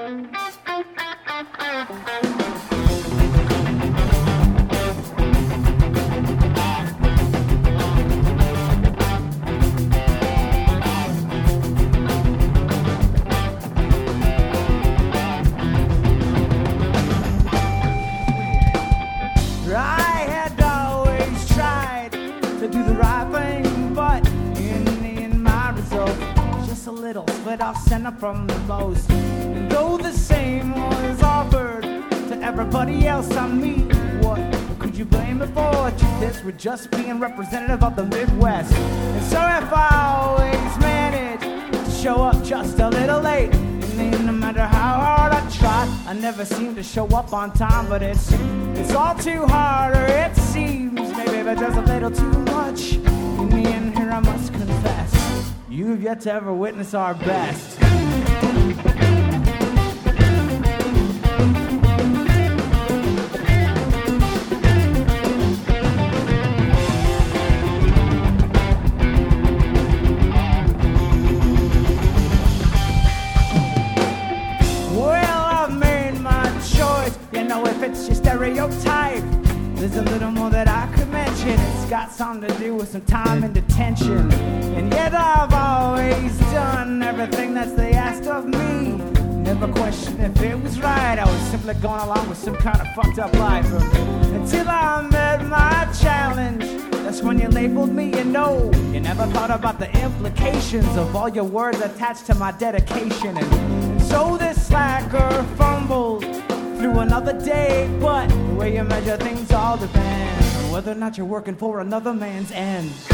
From the most, and though the same was offered to everybody else I meet, what could you blame me for? This would just being representative of the Midwest. And so if I always manage to show up just a little late, and no matter how hard I try, I never seem to show up on time. But it's all too hard, or it seems maybe but just a little too much. In the end here I must confess, you've yet to ever witness our best. If it's your stereotype, there's a little more that I could mention. It's got something to do with some time and detention. And yet I've always done everything that they asked of me. Never questioned if it was right. I was simply going along with some kind of fucked up life. Until I met my challenge, that's when you labeled me, you know. You never thought about the implications of all your words attached to my dedication. And so this slacker fumbled through another day, but the way you measure things all depends on whether or not you're working for another man's ends.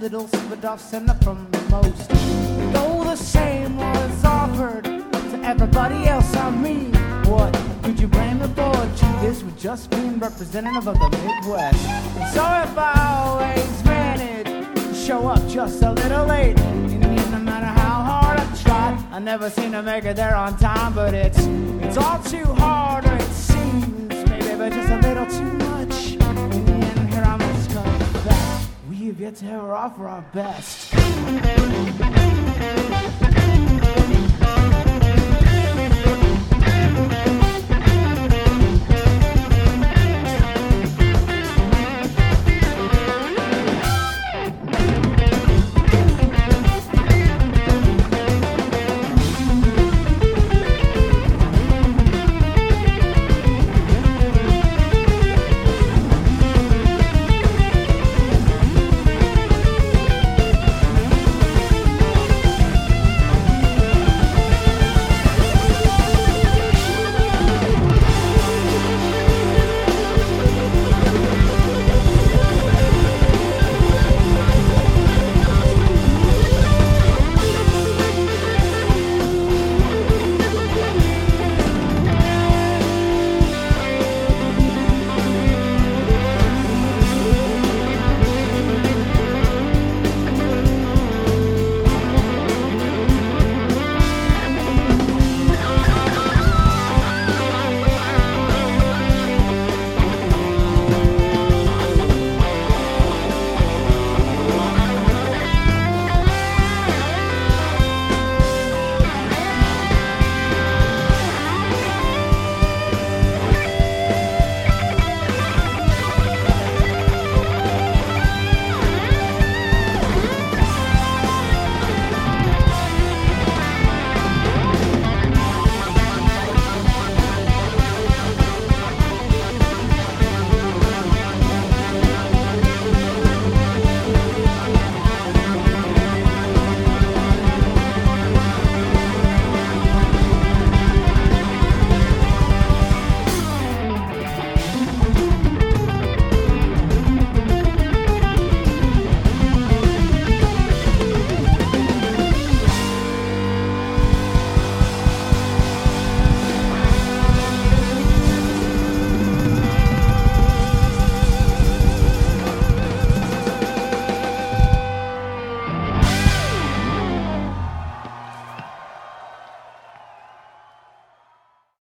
middle, split off center from the most. Though the same was offered to everybody else, I mean, what could you blame me for? Gee, this would just being representative of the Midwest. And so if I always managed to show up just a little late, and no matter how hard I tried, I never seem to make it there on time. But it's all too hard, or it seems, maybe, but just a little too much. In the end, here I must confess, we have yet to ever offer our best.